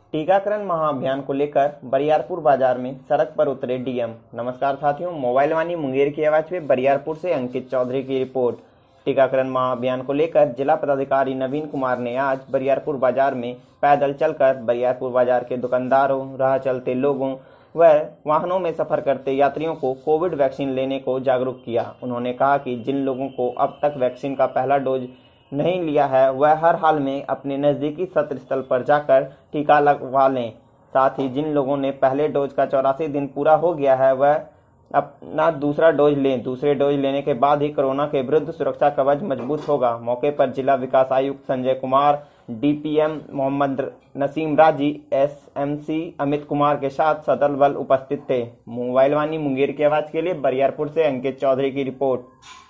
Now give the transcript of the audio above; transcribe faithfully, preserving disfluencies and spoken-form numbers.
टीकाकरण महाअभियान को लेकर बरियारपुर बाजार में सड़क पर उतरे डीएम। नमस्कार साथियों, मोबाइल वाणी मुंगेर की आवाज में बरियारपुर से अंकित चौधरी की रिपोर्ट। टीकाकरण महाअभियान को लेकर जिला पदाधिकारी नवीन कुमार ने आज बरियारपुर बाजार में पैदल चलकर बरियारपुर बाजार के दुकानदारों, राह चलते लोगों व वाहनों में सफर करते यात्रियों को कोविड वैक्सीन लेने को जागरूक किया। उन्होंने कहा कि जिन लोगों को अब तक वैक्सीन का पहला डोज नहीं लिया है वह हर हाल में अपने नजदीकी सत्र स्थल पर जाकर टीका लगवा लें। साथ ही जिन लोगों ने पहले डोज का चौरासी दिन पूरा हो गया है वह अपना दूसरा डोज लें। दूसरे डोज लेने के बाद ही कोरोना के विरुद्ध सुरक्षा कवच मजबूत होगा। मौके पर जिला विकास आयुक्त संजय कुमार, डीपीएम मोहम्मद नसीम राजी, एसएमसी अमित कुमार के साथ सदल बल उपस्थित थे। मोबाइल वाणी मुंगेर की आवाज के लिए बरियारपुर से अंकित चौधरी की रिपोर्ट।